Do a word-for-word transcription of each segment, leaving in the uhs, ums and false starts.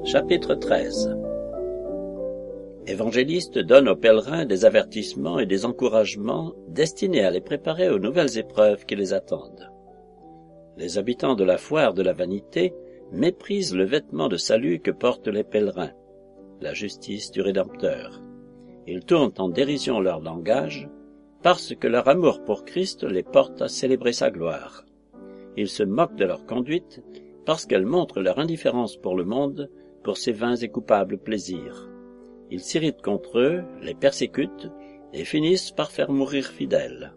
Chapitre treize. Évangéliste donne aux pèlerins des avertissements et des encouragements destinés à les préparer aux nouvelles épreuves qui les attendent. Les habitants de la foire de la vanité méprisent le vêtement de salut que portent les pèlerins, la justice du Rédempteur. Ils tournent en dérision leur langage, parce que leur amour pour Christ les porte à célébrer sa gloire. Ils se moquent de leur conduite, parce qu'elle montre leur indifférence pour le monde, pour ses vains et coupables plaisirs. Ils s'irritent contre eux, les persécutent, et finissent par faire mourir fidèles.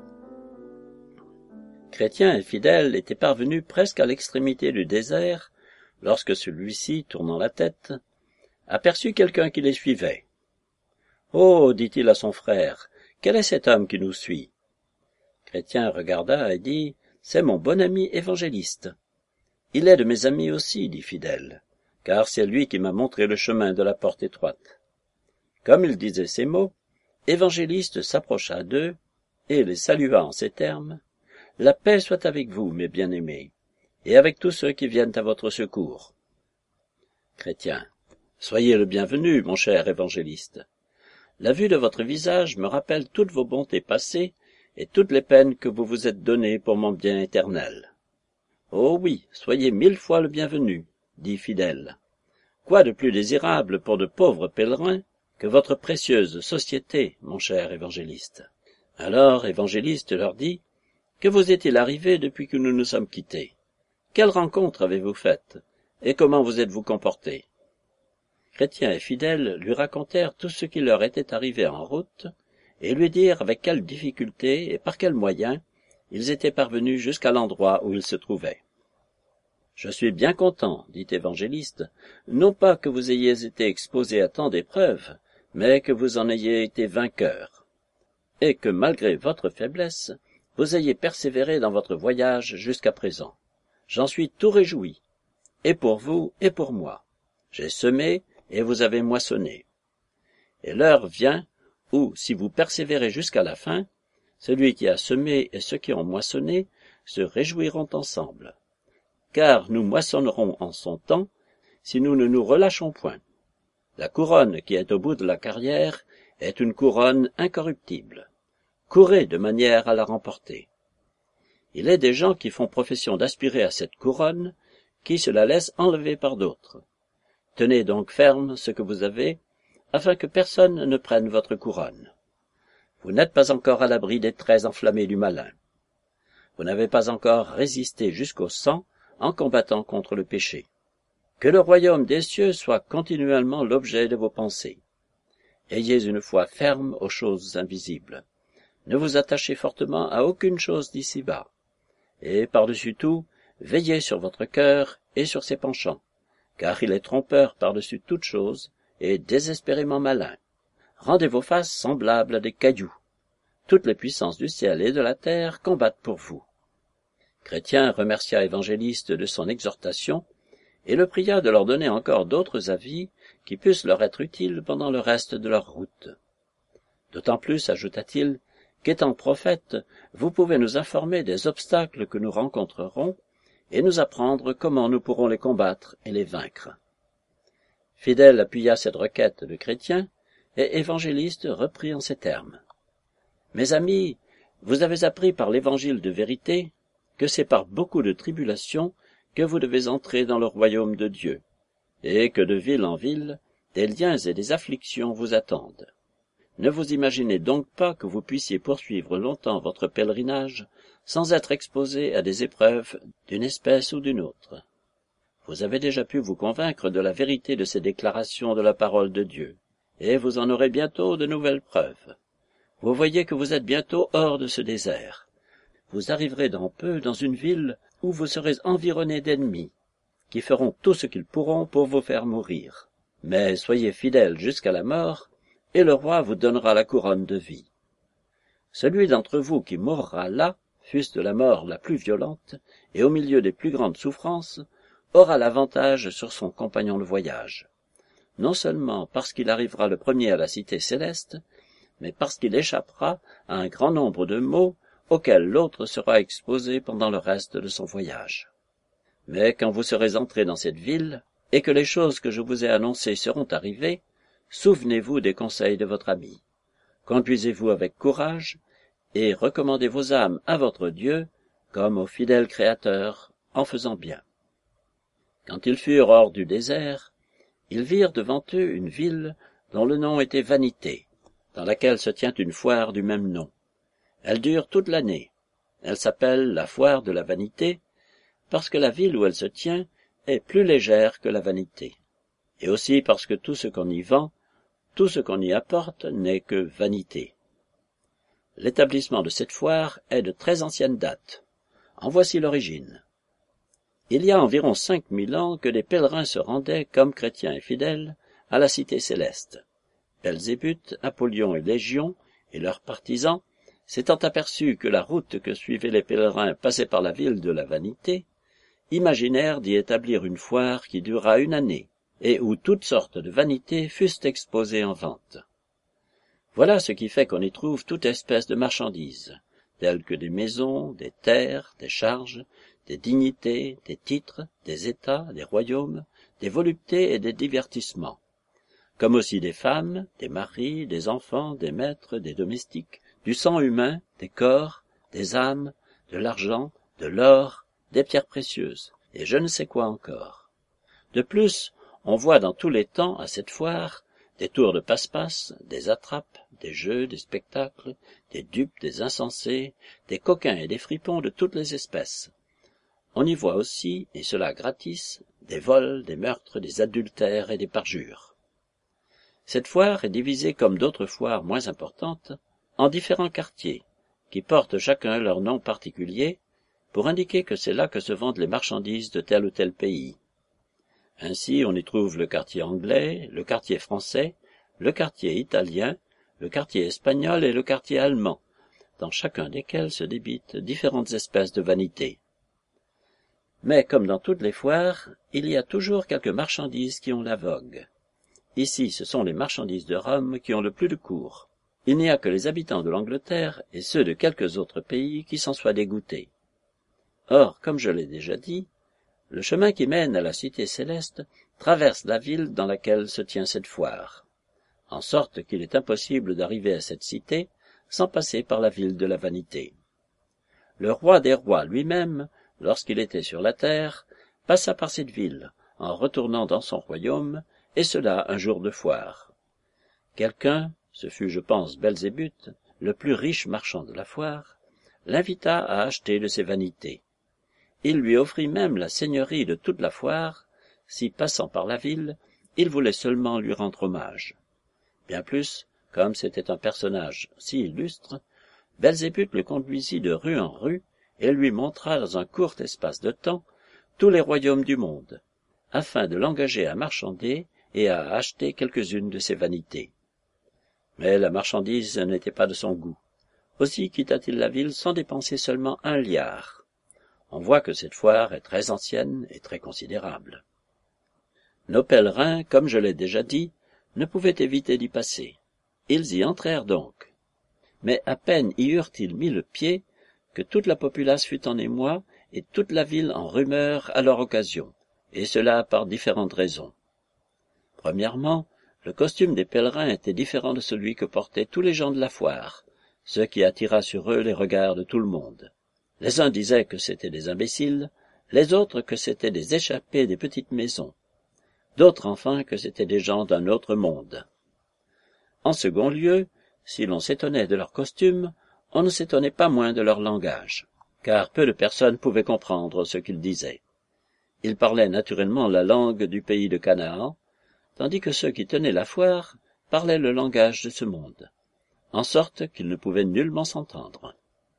Chrétien et Fidèle étaient parvenus presque à l'extrémité du désert, lorsque celui-ci, tournant la tête, aperçut quelqu'un qui les suivait. « Oh, dit-il à son frère, quel est cet homme qui nous suit ?» Chrétien regarda et dit, « C'est mon bon ami Évangéliste. »« Il est de mes amis aussi, dit Fidèle, car c'est lui qui m'a montré le chemin de la porte étroite. » Comme il disait ces mots, Évangéliste s'approcha d'eux et les salua en ces termes, « La paix soit avec vous, mes bien-aimés, et avec tous ceux qui viennent à votre secours. » Chrétien. Soyez le bienvenu, mon cher Évangéliste. La vue de votre visage me rappelle toutes vos bontés passées et toutes les peines que vous vous êtes données pour mon bien éternel. Oh oui, soyez mille fois le bienvenu, dit Fidèle. Quoi de plus désirable pour de pauvres pèlerins que votre précieuse société, mon cher Évangéliste? Alors Évangéliste leur dit, que vous est-il arrivé depuis que nous nous sommes quittés? Quelle rencontre avez-vous faite, et comment vous êtes-vous comportés? Chrétien et Fidèle lui racontèrent tout ce qui leur était arrivé en route, et lui dirent avec quelle difficulté et par quels moyens ils étaient parvenus jusqu'à l'endroit où ils se trouvaient. « Je suis bien content, dit Évangéliste, non pas que vous ayez été exposés à tant d'épreuves, mais que vous en ayez été vainqueurs, et que malgré votre faiblesse, vous ayez persévéré dans votre voyage jusqu'à présent. J'en suis tout réjoui, et pour vous et pour moi. J'ai semé, et vous avez moissonné. Et l'heure vient où, si vous persévérez jusqu'à la fin, celui qui a semé et ceux qui ont moissonné se réjouiront ensemble. Car nous moissonnerons en son temps, si nous ne nous relâchons point. La couronne qui est au bout de la carrière est une couronne incorruptible. Courez de manière à la remporter. Il est des gens qui font profession d'aspirer à cette couronne, qui se la laissent enlever par d'autres. Tenez donc ferme ce que vous avez, afin que personne ne prenne votre couronne. Vous n'êtes pas encore à l'abri des traits enflammés du malin. Vous n'avez pas encore résisté jusqu'au sang en combattant contre le péché. Que le royaume des cieux soit continuellement l'objet de vos pensées. Ayez une foi ferme aux choses invisibles. Ne vous attachez fortement à aucune chose d'ici-bas. Et par-dessus tout, veillez sur votre cœur et sur ses penchants, car il est trompeur par-dessus toute chose et désespérément malin. Rendez vos faces semblables à des cailloux. Toutes les puissances du ciel et de la terre combattent pour vous. Chrétien remercia Évangéliste de son exhortation et le pria de leur donner encore d'autres avis qui puissent leur être utiles pendant le reste de leur route. D'autant plus, ajouta-t-il, qu'étant prophète, vous pouvez nous informer des obstacles que nous rencontrerons et nous apprendre comment nous pourrons les combattre et les vaincre. Fidèle appuya cette requête de Chrétien, et Évangéliste reprit en ces termes. « Mes amis, vous avez appris par l'évangile de vérité que c'est par beaucoup de tribulations que vous devez entrer dans le royaume de Dieu, et que de ville en ville, des liens et des afflictions vous attendent. Ne vous imaginez donc pas que vous puissiez poursuivre longtemps votre pèlerinage sans être exposé à des épreuves d'une espèce ou d'une autre. Vous avez déjà pu vous convaincre de la vérité de ces déclarations de la parole de Dieu, et vous en aurez bientôt de nouvelles preuves. Vous voyez que vous êtes bientôt hors de ce désert. Vous arriverez dans peu dans une ville où vous serez environné d'ennemis, qui feront tout ce qu'ils pourront pour vous faire mourir. Mais soyez fidèles jusqu'à la mort, et le roi vous donnera la couronne de vie. Celui d'entre vous qui mourra là, fût-ce de la mort la plus violente, et au milieu des plus grandes souffrances, aura l'avantage sur son compagnon de voyage. Non seulement parce qu'il arrivera le premier à la cité céleste, mais parce qu'il échappera à un grand nombre de maux auxquels l'autre sera exposé pendant le reste de son voyage. Mais quand vous serez entré dans cette ville, et que les choses que je vous ai annoncées seront arrivées, souvenez-vous des conseils de votre ami. Conduisez-vous avec courage, et recommandez vos âmes à votre Dieu, comme au fidèle Créateur, en faisant bien. Quand ils furent hors du désert, ils virent devant eux une ville dont le nom était Vanité, dans laquelle se tient une foire du même nom. Elle dure toute l'année. Elle s'appelle la foire de la vanité, parce que la ville où elle se tient est plus légère que la vanité, et aussi parce que tout ce qu'on y vend, tout ce qu'on y apporte n'est que vanité. L'établissement de cette foire est de très ancienne date. En voici l'origine. Il y a environ cinq mille ans que des pèlerins se rendaient, comme chrétiens et fidèles, à la cité céleste. Belzébuth, Apollyon et Légion, et leurs partisans, s'étant aperçus que la route que suivaient les pèlerins passait par la ville de la vanité, imaginèrent d'y établir une foire qui dura une année, et où toutes sortes de vanités fussent exposées en vente. Voilà ce qui fait qu'on y trouve toute espèce de marchandises, telles que des maisons, des terres, des charges, des dignités, des titres, des états, des royaumes, des voluptés et des divertissements, comme aussi des femmes, des maris, des enfants, des maîtres, des domestiques, du sang humain, des corps, des âmes, de l'argent, de l'or, des pierres précieuses, et je ne sais quoi encore. De plus, on voit dans tous les temps, à cette foire, des tours de passe-passe, des attrapes, des jeux, des spectacles, des dupes, des insensés, des coquins et des fripons de toutes les espèces. On y voit aussi, et cela gratis, des vols, des meurtres, des adultères et des parjures. Cette foire est divisée comme d'autres foires moins importantes, en différents quartiers, qui portent chacun leur nom particulier, pour indiquer que c'est là que se vendent les marchandises de tel ou tel pays. Ainsi, on y trouve le quartier anglais, le quartier français, le quartier italien, le quartier espagnol et le quartier allemand, dans chacun desquels se débitent différentes espèces de vanités. Mais comme dans toutes les foires, il y a toujours quelques marchandises qui ont la vogue. Ici, ce sont les marchandises de Rome qui ont le plus de cours. Il n'y a que les habitants de l'Angleterre et ceux de quelques autres pays qui s'en soient dégoûtés. Or, comme je l'ai déjà dit, le chemin qui mène à la cité céleste traverse la ville dans laquelle se tient cette foire, en sorte qu'il est impossible d'arriver à cette cité sans passer par la ville de la vanité. Le roi des rois lui-même, lorsqu'il était sur la terre, passa par cette ville, en retournant dans son royaume, et cela un jour de foire. Quelqu'un, ce fut je pense Belzébuth, le plus riche marchand de la foire, l'invita à acheter de ses vanités. Il lui offrit même la seigneurie de toute la foire, si passant par la ville, il voulait seulement lui rendre hommage. Bien plus, comme c'était un personnage si illustre, Belzébuth le conduisit de rue en rue et lui montra dans un court espace de temps tous les royaumes du monde, afin de l'engager à marchander et à acheter quelques-unes de ses vanités. Mais la marchandise n'était pas de son goût. Aussi quitta-t-il la ville sans dépenser seulement un liard. On voit que cette foire est très ancienne et très considérable. Nos pèlerins, comme je l'ai déjà dit, ne pouvaient éviter d'y passer. Ils y entrèrent donc. Mais à peine y eurent-ils mis le pied que toute la populace fut en émoi et toute la ville en rumeur à leur occasion, et cela par différentes raisons. Premièrement, le costume des pèlerins était différent de celui que portaient tous les gens de la foire, ce qui attira sur eux les regards de tout le monde. Les uns disaient que c'étaient des imbéciles, les autres que c'étaient des échappés des petites maisons, d'autres enfin que c'étaient des gens d'un autre monde. En second lieu, si l'on s'étonnait de leur costume, on ne s'étonnait pas moins de leur langage, car peu de personnes pouvaient comprendre ce qu'ils disaient. Ils parlaient naturellement la langue du pays de Canaan, tandis que ceux qui tenaient la foire parlaient le langage de ce monde, en sorte qu'ils ne pouvaient nullement s'entendre.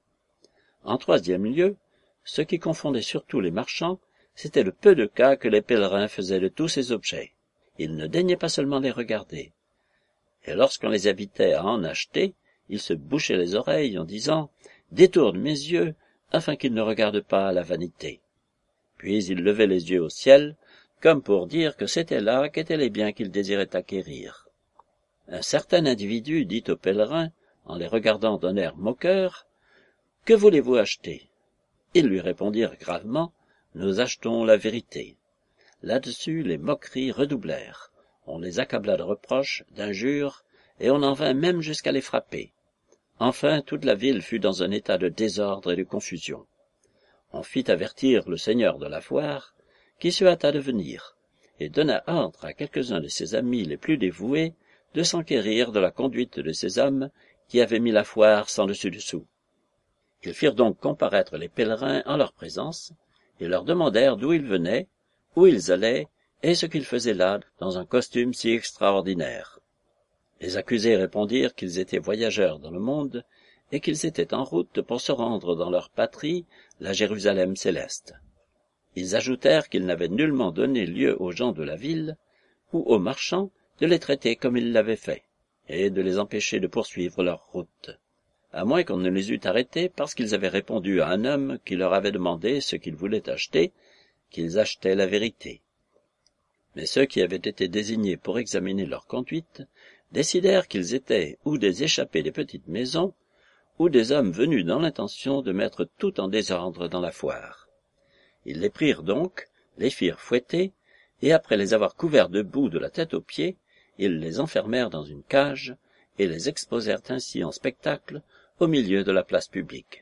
En troisième lieu, ce qui confondait surtout les marchands, c'était le peu de cas que les pèlerins faisaient de tous ces objets. Ils ne daignaient pas seulement les regarder. Et lorsqu'on les invitait à en acheter, ils se bouchaient les oreilles en disant « Détourne mes yeux, afin qu'ils ne regardent pas à la vanité. » Puis ils levaient les yeux au ciel, comme pour dire que c'était là qu'étaient les biens qu'ils désiraient acquérir. Un certain individu dit aux pèlerins, en les regardant d'un air moqueur, « Que voulez-vous acheter ?» Ils lui répondirent gravement, « Nous achetons la vérité. » Là-dessus, les moqueries redoublèrent. On les accabla de reproches, d'injures, et on en vint même jusqu'à les frapper. Enfin, toute la ville fut dans un état de désordre et de confusion. On fit avertir le seigneur de la foire, qui se hâta de venir, et donna ordre à quelques-uns de ses amis les plus dévoués de s'enquérir de la conduite de ces hommes qui avaient mis la foire sans dessus-dessous. Ils firent donc comparaître les pèlerins en leur présence, et leur demandèrent d'où ils venaient, où ils allaient, et ce qu'ils faisaient là dans un costume si extraordinaire. Les accusés répondirent qu'ils étaient voyageurs dans le monde, et qu'ils étaient en route pour se rendre dans leur patrie, la Jérusalem céleste. Ils ajoutèrent qu'ils n'avaient nullement donné lieu aux gens de la ville, ou aux marchands, de les traiter comme ils l'avaient fait, et de les empêcher de poursuivre leur route, à moins qu'on ne les eût arrêtés parce qu'ils avaient répondu à un homme qui leur avait demandé ce qu'ils voulaient acheter, qu'ils achetaient la vérité. Mais ceux qui avaient été désignés pour examiner leur conduite décidèrent qu'ils étaient ou des échappés des petites maisons, ou des hommes venus dans l'intention de mettre tout en désordre dans la foire. Ils les prirent donc, les firent fouetter, et après les avoir couverts de boue de la tête aux pieds, ils les enfermèrent dans une cage, et les exposèrent ainsi en spectacle au milieu de la place publique.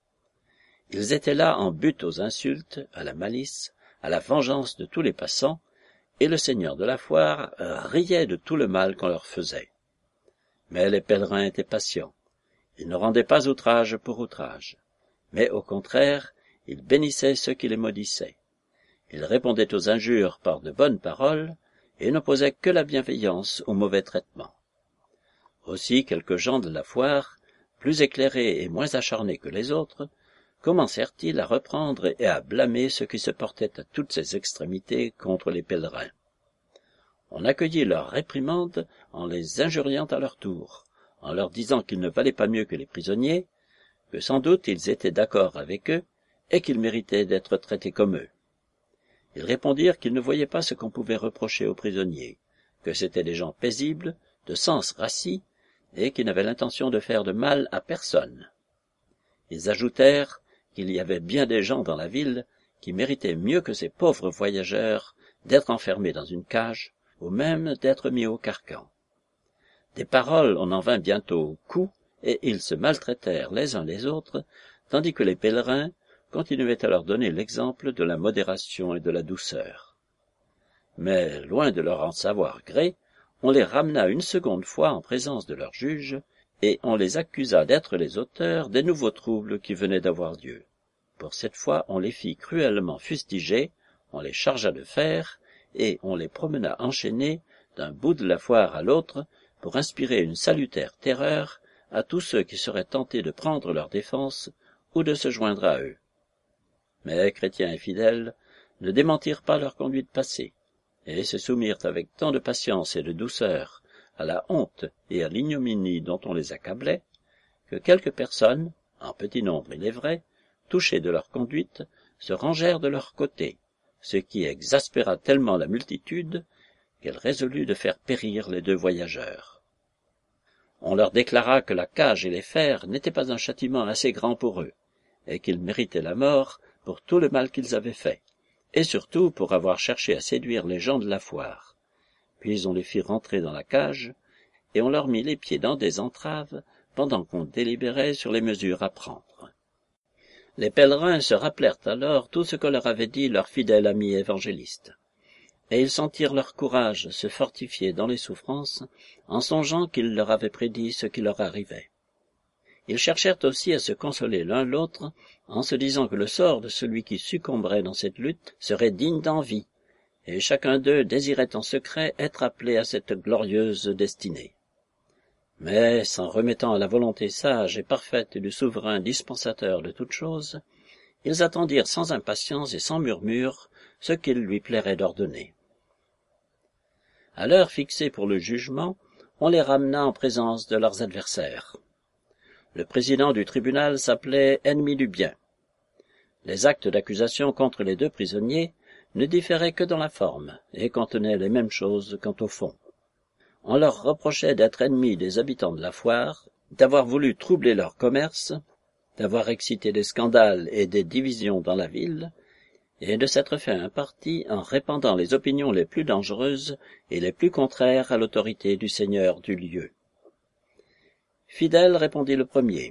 Ils étaient là en butte aux insultes, à la malice, à la vengeance de tous les passants, et le seigneur de la foire riait de tout le mal qu'on leur faisait. Mais les pèlerins étaient patients. Ils ne rendaient pas outrage pour outrage, mais au contraire, ils bénissaient ceux qui les maudissaient. Ils répondaient aux injures par de bonnes paroles, et n'opposaient que la bienveillance au mauvais traitement. Aussi quelques gens de la foire, plus éclairés et moins acharnés que les autres, commencèrent-ils à reprendre et à blâmer ceux qui se portaient à toutes ces extrémités contre les pèlerins. On accueillit leurs réprimandes en les injuriant à leur tour, en leur disant qu'ils ne valaient pas mieux que les prisonniers, que sans doute ils étaient d'accord avec eux, et qu'ils méritaient d'être traités comme eux. Ils répondirent qu'ils ne voyaient pas ce qu'on pouvait reprocher aux prisonniers, que c'étaient des gens paisibles, de sens rassis, et qui n'avaient l'intention de faire de mal à personne. Ils ajoutèrent qu'il y avait bien des gens dans la ville qui méritaient mieux que ces pauvres voyageurs d'être enfermés dans une cage, ou même d'être mis au carcan. Des paroles on en vint bientôt aux coups, et ils se maltraitèrent les uns les autres, tandis que les pèlerins continuaient à leur donner l'exemple de la modération et de la douceur. Mais, loin de leur en savoir gré, on les ramena une seconde fois en présence de leur juge, et on les accusa d'être les auteurs des nouveaux troubles qui venaient d'avoir lieu. Pour cette fois, on les fit cruellement fustiger, on les chargea de fer, et on les promena enchaînés d'un bout de la foire à l'autre pour inspirer une salutaire terreur à tous ceux qui seraient tentés de prendre leur défense ou de se joindre à eux. Mais chrétiens et fidèles ne démentirent pas leur conduite passée, et se soumirent avec tant de patience et de douceur à la honte et à l'ignominie dont on les accablait, que quelques personnes, en petit nombre il est vrai, touchées de leur conduite, se rangèrent de leur côté, ce qui exaspéra tellement la multitude qu'elle résolut de faire périr les deux voyageurs. On leur déclara que la cage et les fers n'étaient pas un châtiment assez grand pour eux, et qu'ils méritaient la mort pour tout le mal qu'ils avaient fait, et surtout pour avoir cherché à séduire les gens de la foire. Puis on les fit rentrer dans la cage, et on leur mit les pieds dans des entraves pendant qu'on délibérait sur les mesures à prendre. Les pèlerins se rappelèrent alors tout ce que leur avait dit leur fidèle ami évangéliste, et ils sentirent leur courage se fortifier dans les souffrances en songeant qu'il leur avait prédit ce qui leur arrivait. Ils cherchèrent aussi à se consoler l'un l'autre en se disant que le sort de celui qui succomberait dans cette lutte serait digne d'envie, et chacun d'eux désirait en secret être appelé à cette glorieuse destinée. Mais, s'en remettant à la volonté sage et parfaite du souverain dispensateur de toutes choses, ils attendirent sans impatience et sans murmure ce qu'il lui plairait d'ordonner. À l'heure fixée pour le jugement, on les ramena en présence de leurs adversaires. Le président du tribunal s'appelait Ennemi du bien. Les actes d'accusation contre les deux prisonniers ne différaient que dans la forme et contenaient les mêmes choses quant au fond. On leur reprochait d'être ennemis des habitants de la foire, d'avoir voulu troubler leur commerce, d'avoir excité des scandales et des divisions dans la ville, et de s'être fait un parti en répandant les opinions les plus dangereuses et les plus contraires à l'autorité du seigneur du lieu. Fidèle répondit le premier.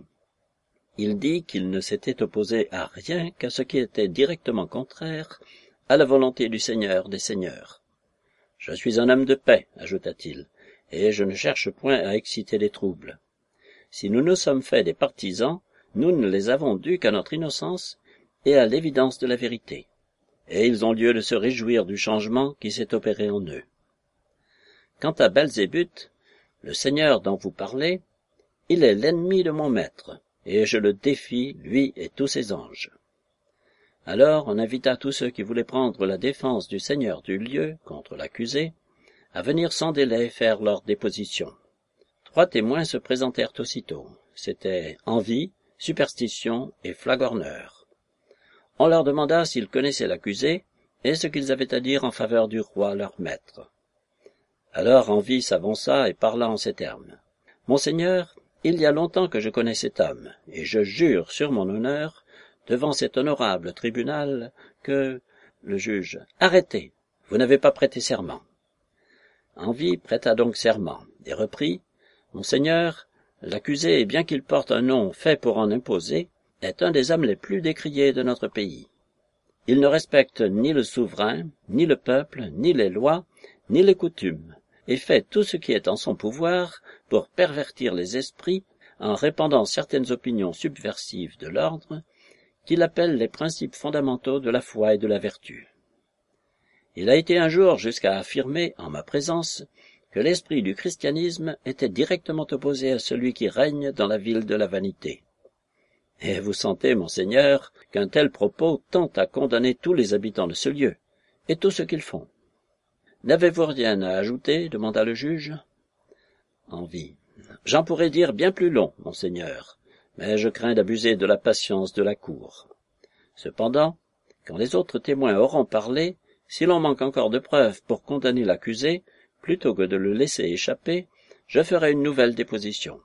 Il dit qu'il ne s'était opposé à rien qu'à ce qui était directement contraire à la volonté du Seigneur des Seigneurs. « Je suis un homme de paix, ajouta-t-il, et je ne cherche point à exciter les troubles. Si nous nous sommes faits des partisans, nous ne les avons dus qu'à notre innocence et à l'évidence de la vérité, et ils ont lieu de se réjouir du changement qui s'est opéré en eux. Quant à Belzébuth, le Seigneur dont vous parlez, il est l'ennemi de mon maître, et je le défie, lui et tous ses anges. » Alors on invita tous ceux qui voulaient prendre la défense du seigneur du lieu contre l'accusé à venir sans délai faire leur déposition. Trois témoins se présentèrent aussitôt. C'étaient Envie, Superstition et Flagorneur. On leur demanda s'ils connaissaient l'accusé et ce qu'ils avaient à dire en faveur du roi leur maître. Alors Envie s'avança et parla en ces termes. « Monseigneur, il y a longtemps que je connais cet homme, et je jure sur mon honneur devant cet honorable tribunal, que, le juge, arrêtez, vous n'avez pas prêté serment. » Envie prêta donc serment, et reprit, « Monseigneur, l'accusé, bien qu'il porte un nom fait pour en imposer, est un des hommes les plus décriés de notre pays. Il ne respecte ni le souverain, ni le peuple, ni les lois, ni les coutumes, et fait tout ce qui est en son pouvoir pour pervertir les esprits en répandant certaines opinions subversives de l'ordre, qu'il appelle les principes fondamentaux de la foi et de la vertu. Il a été un jour jusqu'à affirmer, en ma présence, que l'esprit du christianisme était directement opposé à celui qui règne dans la ville de la vanité. Et vous sentez, monseigneur, qu'un tel propos tend à condamner tous les habitants de ce lieu, et tout ce qu'ils font. N'avez-vous rien à ajouter? Demanda le juge. Envie. J'en pourrais dire bien plus long, monseigneur, mais je crains d'abuser de la patience de la cour. Cependant, quand les autres témoins auront parlé, si l'on manque encore de preuves pour condamner l'accusé, plutôt que de le laisser échapper, je ferai une nouvelle déposition.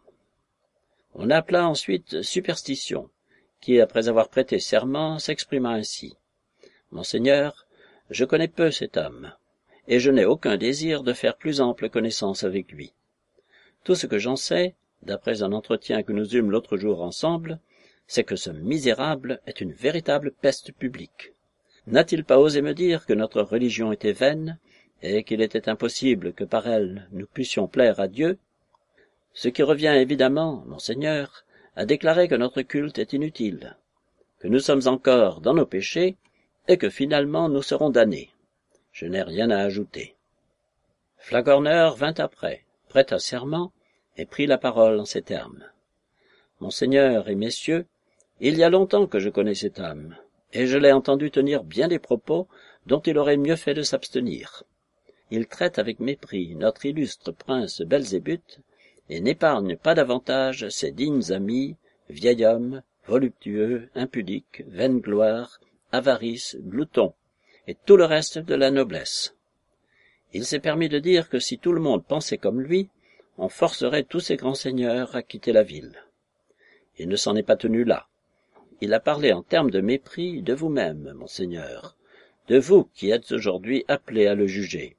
On appela ensuite Superstition, qui, après avoir prêté serment, s'exprima ainsi. Monseigneur, je connais peu cet homme, et je n'ai aucun désir de faire plus ample connaissance avec lui. Tout ce que j'en sais, d'après un entretien que nous eûmes l'autre jour ensemble, c'est que ce misérable est une véritable peste publique. N'a-t-il pas osé me dire que notre religion était vaine, et qu'il était impossible que par elle nous puissions plaire à Dieu? Ce qui revient évidemment, monseigneur, à déclarer que notre culte est inutile, que nous sommes encore dans nos péchés, et que finalement nous serons damnés. Je n'ai rien à ajouter. Flagorneur vint après, prêta serment, et prit la parole en ces termes. Monseigneur et messieurs, il y a longtemps que je connais cet homme, et je l'ai entendu tenir bien des propos dont il aurait mieux fait de s'abstenir. Il traite avec mépris notre illustre prince Belzébuth, et n'épargne pas davantage ses dignes amis, vieil homme, voluptueux, impudique, vaine gloire, avarice, glouton, et tout le reste de la noblesse. Il s'est permis de dire que si tout le monde pensait comme lui, on forcerait tous ces grands seigneurs à quitter la ville. Il ne s'en est pas tenu là. Il a parlé en termes de mépris de vous-même, monseigneur, de vous qui êtes aujourd'hui appelé à le juger.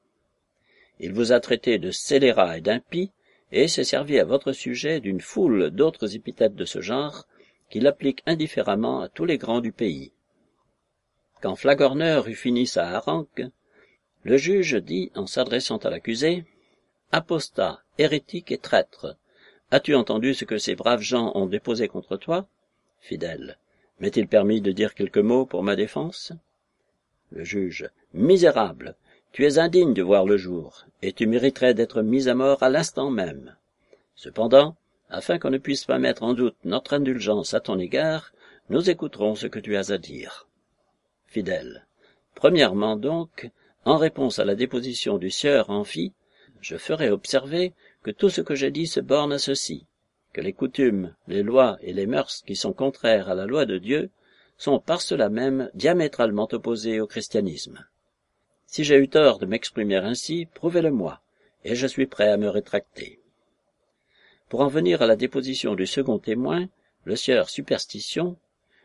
Il vous a traité de scélérat et d'impie, et s'est servi à votre sujet d'une foule d'autres épithètes de ce genre, qu'il applique indifféremment à tous les grands du pays. Quand Flagorneur eut fini sa harangue, le juge dit, en s'adressant à l'accusé, « Apostat, hérétique et traître, as-tu entendu ce que ces braves gens ont déposé contre toi ?» Fidèle. « M'est-il permis de dire quelques mots pour ma défense ?» Le juge. « Misérable, tu es indigne de voir le jour, et tu mériterais d'être mis à mort à l'instant même. Cependant, afin qu'on ne puisse pas mettre en doute notre indulgence à ton égard, nous écouterons ce que tu as à dire. » Fidèle. « Premièrement donc, en réponse à la déposition du sieur Envie, je ferai observer que tout ce que j'ai dit se borne à ceci, que les coutumes, les lois et les mœurs qui sont contraires à la loi de Dieu sont par cela même diamétralement opposées au christianisme. Si j'ai eu tort de m'exprimer ainsi, prouvez-le-moi, et je suis prêt à me rétracter. Pour en venir à la déposition du second témoin, le sieur Superstition,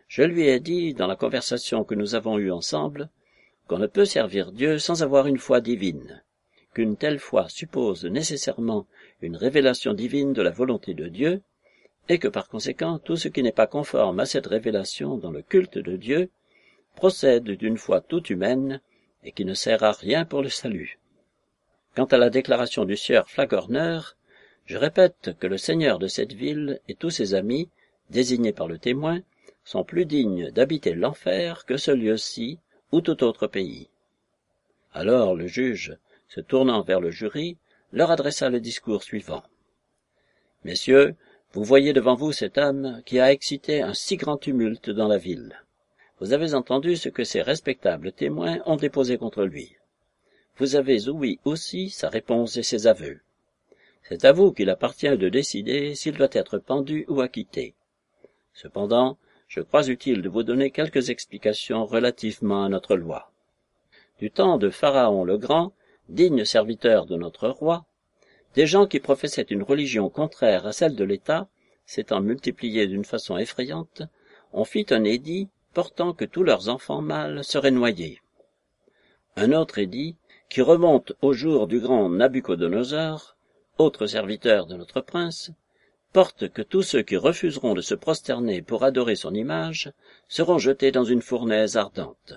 Je lui ai dit, dans la conversation que nous avons eue ensemble, qu'on ne peut servir Dieu sans avoir une foi divine, qu'une telle foi suppose nécessairement une révélation divine de la volonté de Dieu, et que par conséquent tout ce qui n'est pas conforme à cette révélation dans le culte de Dieu procède d'une foi toute humaine et qui ne sert à rien pour le salut. Quant à la déclaration du sieur Flagorner, je répète que le seigneur de cette ville et tous ses amis, désignés par le témoin, sont plus dignes d'habiter l'enfer que ce lieu-ci ou tout autre pays. Alors le juge, se tournant vers le jury, leur adressa le discours suivant. « Messieurs, vous voyez devant vous cet homme qui a excité un si grand tumulte dans la ville. Vous avez entendu ce que ces respectables témoins ont déposé contre lui. Vous avez ouï aussi sa réponse et ses aveux. C'est à vous qu'il appartient de décider s'il doit être pendu ou acquitté. Cependant, je crois utile de vous donner quelques explications relativement à notre loi. Du temps de Pharaon le Grand, digne serviteur de notre roi, des gens qui professaient une religion contraire à celle de l'État, s'étant multipliés d'une façon effrayante, ont fit un édit portant que tous leurs enfants mâles seraient noyés. Un autre édit, qui remonte au jour du grand Nabuchodonosor, autre serviteur de notre prince, porte que tous ceux qui refuseront de se prosterner pour adorer son image seront jetés dans une fournaise ardente.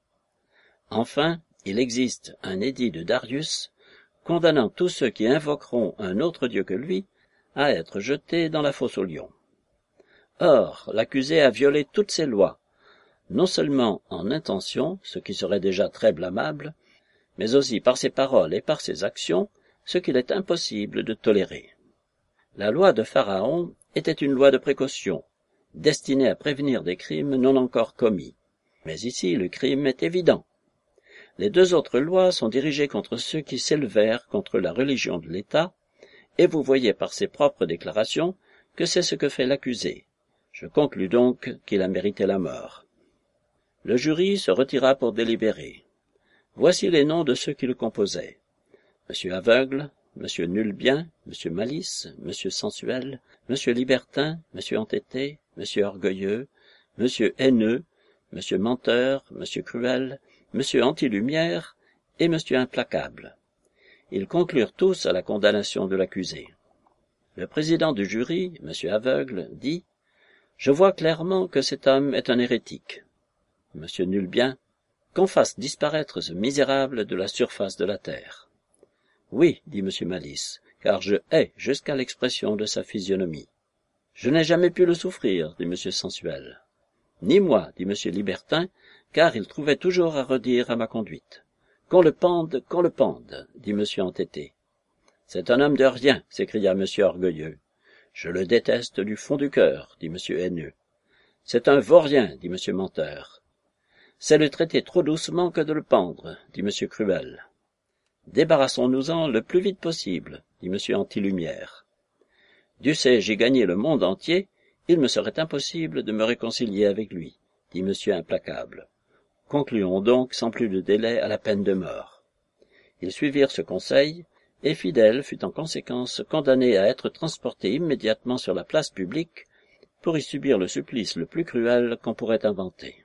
Enfin, il existe un édit de Darius condamnant tous ceux qui invoqueront un autre Dieu que lui à être jetés dans la fosse aux lions. Or, l'accusé a violé toutes ces lois, non seulement en intention, ce qui serait déjà très blâmable, mais aussi par ses paroles et par ses actions, ce qu'il est impossible de tolérer. La loi de Pharaon était une loi de précaution, destinée à prévenir des crimes non encore commis. Mais ici, le crime est évident. Les deux autres lois sont dirigées contre ceux qui s'élevèrent contre la religion de l'État, et vous voyez par ses propres déclarations que c'est ce que fait l'accusé. Je conclus donc qu'il a mérité la mort. Le jury se retira pour délibérer. Voici les noms de ceux qui le composaient. Monsieur Aveugle, Monsieur Nulbien, Monsieur Malice, Monsieur Sensuel, Monsieur Libertin, Monsieur Entêté, Monsieur Orgueilleux, Monsieur Haineux, Monsieur Menteur, Monsieur Cruel, Monsieur Antilumière et Monsieur Implacable. Ils conclurent tous à la condamnation de l'accusé. Le président du jury, Monsieur Aveugle, dit « Je vois clairement que cet homme est un hérétique. » Monsieur Nulbien, « Qu'on fasse disparaître ce misérable de la surface de la terre. » « Oui, dit Monsieur Malice, car je hais jusqu'à l'expression de sa physionomie. »« Je n'ai jamais pu le souffrir, dit Monsieur Sensuel. »« Ni moi, dit Monsieur Libertin, car il trouvait toujours à redire à ma conduite. »« Qu'on le pende, qu'on le pende, dit Monsieur Entêté. »« C'est un homme de rien, s'écria Monsieur Orgueilleux. »« Je le déteste du fond du cœur, dit Monsieur Haineux. »« C'est un vaurien, dit Monsieur Menteur. »« C'est le traiter trop doucement que de le pendre, dit Monsieur Cruel. »« Débarrassons-nous-en le plus vite possible, dit Monsieur Antilumière. Dussé-je y gagner le monde entier, il me serait impossible de me réconcilier avec lui, dit Monsieur Implacable. Concluons donc sans plus de délai à la peine de mort. Ils suivirent ce conseil, et Fidèle fut en conséquence condamné à être transporté immédiatement sur la place publique pour y subir le supplice le plus cruel qu'on pourrait inventer.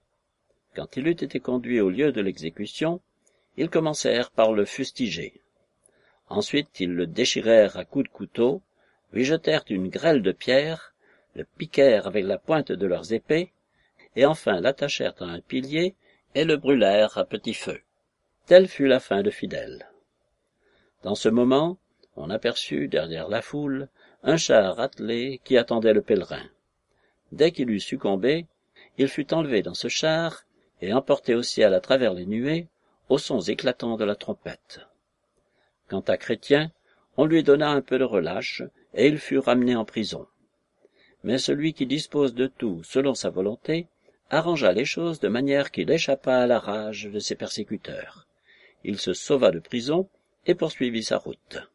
Quand il eut été conduit au lieu de l'exécution, ils commencèrent par le fustiger. Ensuite, ils le déchirèrent à coups de couteau, lui jetèrent une grêle de pierres, le piquèrent avec la pointe de leurs épées, et enfin l'attachèrent à un pilier et le brûlèrent à petit feu. Telle fut la fin de Fidèle. Dans ce moment, on aperçut, derrière la foule, un char attelé qui attendait le pèlerin. Dès qu'il eut succombé, il fut enlevé dans ce char et emporté au ciel à travers les nuées, aux sons éclatants de la trompette. Quant à Chrétien, on lui donna un peu de relâche, et il fut ramené en prison. Mais celui qui dispose de tout selon sa volonté arrangea les choses de manière qu'il échappa à la rage de ses persécuteurs. Il se sauva de prison et poursuivit sa route.